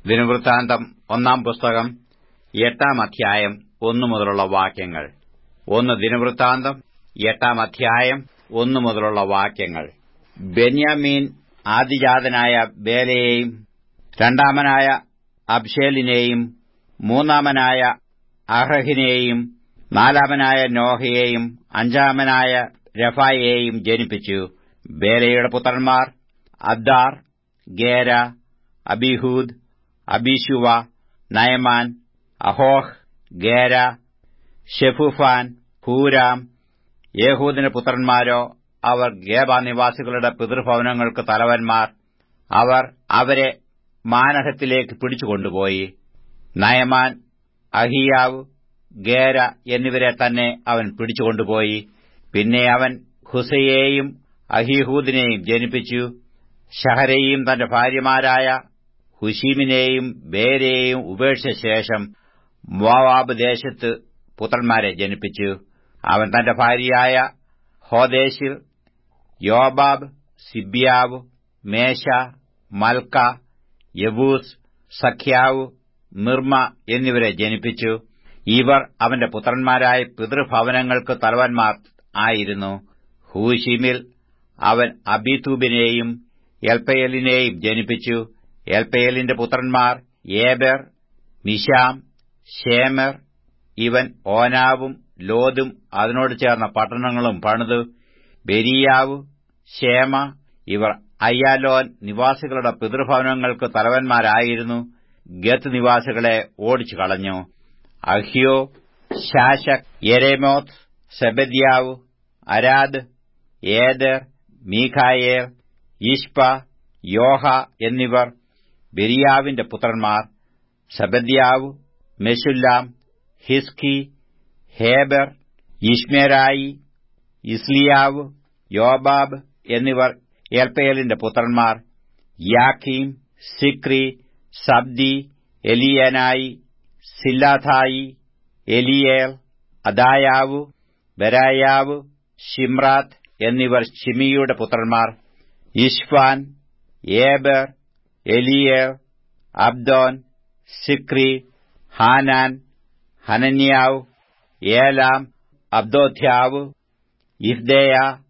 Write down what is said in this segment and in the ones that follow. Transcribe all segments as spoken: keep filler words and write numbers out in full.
ദിനവൃത്താന്തം ഒന്നാം പുസ്തകം എട്ടാം അധ്യായം ഒന്നു മുതലുള്ള വാക്യങ്ങൾ. ഒന്ന് ദിനവൃത്താന്തം എട്ടാം അധ്യായം ഒന്നു മുതലുള്ള വാക്യങ്ങൾ. ബെന്യാമീൻ ആദിജാതനായ ബേലയെയും രണ്ടാമനായ അബ്ശേലിനെയും മൂന്നാമനായ അഹ്റഹിനെയും നാലാമനായ നോഹയെയും അഞ്ചാമനായ രഫായെയും ജനിപ്പിച്ചു. ബേലയുടെ പുത്രന്മാർ Addar, Gera, Abihud, Abishua, Naaman, Ahoah, Gera, Shephuphan, Huram. യേഹൂദിന്റെ പുത്രന്മാരോ അവർ ഗേബ നിവാസികളുടെ പിതൃഭവനങ്ങൾക്ക് തലവന്മാർ. അവർ അവരെ മാനഹത്തിലേക്ക് പിടിച്ചുകൊണ്ടുപോയി. നയമാൻ, അഹിയാവ്, ഗേര എന്നിവരെ തന്നെ അവൻ പിടിച്ചുകൊണ്ടുപോയി. പിന്നെ അവൻ ഹുസയെയും അഹീഹൂദിനെയും ജനിപ്പിച്ചു. ശഹരയും തന്റെ ഭാര്യമാരായ ഹുശീമിനെയും ബേരയെയും ഉപേക്ഷിച്ച ശേഷം മോവാബ് ദേശത്ത് പുത്രന്മാരെ ജനിപ്പിച്ചു. അവൻ തന്റെ ഭാര്യയായ ഹോദേശിൽ യോബാബ്, സിബ്യാവ്, മേശ, മൽക്ക, യബൂസ്, സഖ്യാവ്, മിർമ എന്നിവരെ ജനിപ്പിച്ചു. ഇവർ അവന്റെ പുത്രന്മാരായ പിതൃഭവനങ്ങൾക്ക് തലവന്മാർ ആയിരുന്നു. ഹൂശീമിൽ അവൻ അബീതൂബിനെയും എൽപ്പയലിനെയും ജനിപ്പിച്ചു. എൽപ്പയലിന്റെ പുത്രന്മാർ ഏബെർ, മിശാം, ശേമെർ. ഇവൻ ഓനാവും ലോദും അതിനോട് ചേർന്ന പട്ടണങ്ങളും പണിതു. ബെരീയാവ്, ശേമ. ഇവർ അയ്യാലോൻ നിവാസികളുടെ പിതൃഭവനങ്ങൾക്ക് തലവന്മാരായിരുന്നു. ഗത്ത് നിവാസികളെ ഓടിച്ചു കളഞ്ഞു. അഹ്യോ, ശാശക്, യെരേമോത്ത്, സെബദ്യാവ്, അരാദ്, ഏദർ, മീഖായേൽ, യിഷ്പ, യോഹ എന്നിവർ ബെരീയാവിന്റെ പുത്രന്മാർ. സെബദ്യാവ്, മെശുല്ലാം, ഹിസ്കി, ഹേബർ, യിശ്മെരായി, ഇസ്ലിയാവ്, യോബാബ് എന്നിവർ എൽപ്പയലിന്റെ പുത്രന്മാർ. യാക്കീം, സിക്രി, സബ്ദി, എലിയനായി, സില്ലാഥായി, എലിയേൽ, അദായാവ്, ബെരായാവ്, ഷിമ്രാത്ത് എന്നിവർ ശിമിയുടെ പുത്രന്മാർ. Ishpan, Eber, Eliel, Abdon, Zichri, Hanan, Hananiah, Elam, അബ്ദോഥ്യാവ്, ഇഫ്ദേയ,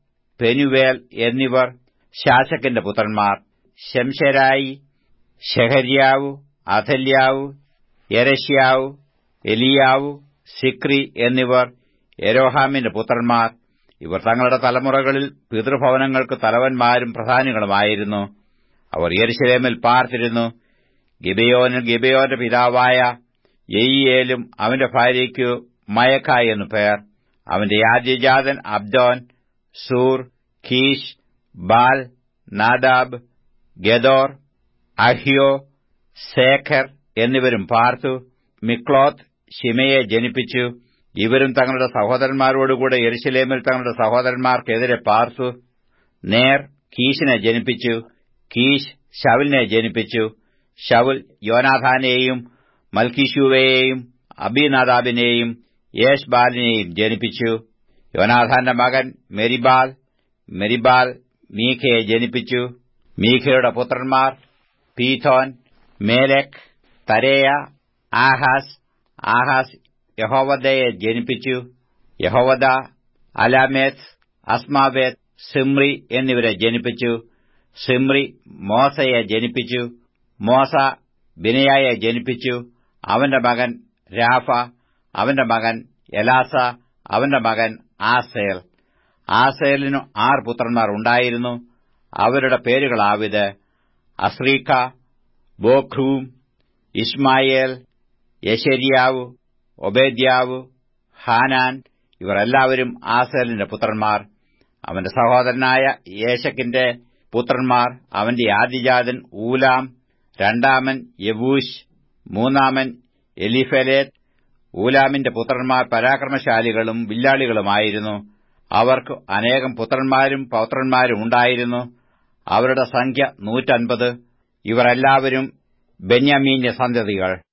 പെനുവേൽ എന്നിവർ ശാശക്കിന്റെ പുത്രന്മാർ. ശംശെരായി, ശെഹര്യാവ്, അഥല്യാവ്, യെരശ്യാവ്, എലിയാവ്, സിക്രി എന്നിവർ യെരോഹാമിന്റെ പുത്രന്മാർ. ഇവർ തങ്ങളുടെ തലമുറകളിൽ പിതൃഭവനങ്ങൾക്ക് തലവന്മാരും പ്രധാനികളുമായിരുന്നു. അവർ യെരൂശലേമിൽ പാർത്തിരുന്നു. ഗിബെയോനിൽ ഗിബെയോന്റെ പിതാവായ യെയീയേലും അവന്റെ ഭാര്യയ്ക്കു മയഖ എന്നു പേർ. അവന്റെ ആദ്യജാതൻ അബ്ദോൻ, സൂർ, കീശ്, ബാൽ, നാദാബ്, ഗെദോർ, അഹ്യോ, സേഖർ എന്നിവരും പാർത്തു. മിക്ലോത്ത് ശിമയെ ജനിപ്പിച്ചു. ഇവരും തങ്ങളുടെ സഹോദരന്മാരോടുകൂടെ യെരൂശലേമിൽ തങ്ങളുടെ സഹോദരന്മാർക്കെതിരെ പാർത്തു. നേർ കീശിനെ ജനിപ്പിച്ചു. കീശ് ശൌലിനെ ജനിപ്പിച്ചു. ശൌൽ യോനാഥാനെയും മൽക്കീശൂവയെയും അബീനാദാബിനെയും യേശ്ബാലിനെയും ജനിപ്പിച്ചു. യോനാഥാന്റെ മകൻ മെരിബാൽ. മെരിബാൽ മീഖയെ ജനിപ്പിച്ചു. മീഖയുടെ പുത്രന്മാർ Pithon, Melech, Tarea, Ahaz. Ahaz യഹോവദയെ ജനിപ്പിച്ചു. യഹോവദ അലാമേത്ത്, അസ്മാവേത്ത്, സിമ്രി എന്നിവരെ ജനിപ്പിച്ചു. സിമ്രി മോസയെ ജനിപ്പിച്ചു. മോസ ബിനയായെ ജനിപ്പിച്ചു. അവന്റെ മകൻ രാഫ, അവന്റെ മകൻ എലാസ, അവന്റെ മകൻ ആസേൽ. ആസേലിനു ആറ് പുത്രന്മാർ ഉണ്ടായിരുന്നു. അവരുടെ പേരുകളാവിത്: അസ്രീക്ക, ബോഖ്രൂം, ഇശ്മായേൽ, യെശര്യാവ്, ഒബേദ്യാവ്, ഹാനാൻ. ഇവർ എല്ലാവരും ആസേലിന്റെ പുത്രന്മാർ. അവന്റെ സഹോദരനായ യേശക്കിന്റെ പുത്രന്മാർ: അവന്റെ ആദ്യജാതൻ ഊലാം, രണ്ടാമൻ യെവൂശ്, മൂന്നാമൻ എലിഫെലേത്ത്. ഊലാമിന്റെ പുത്രന്മാർ പരാക്രമശാലികളും വില്ലാളികളുമായിരുന്നു. അവർക്ക് അനേകം പുത്രന്മാരും പൗത്രന്മാരും ഉണ്ടായിരുന്നു. അവരുടെ സംഖ്യ നൂറ്റൻപത്. ഇവർ എല്ലാവരും ബെന്യാമീന്റെ സന്തതികൾ.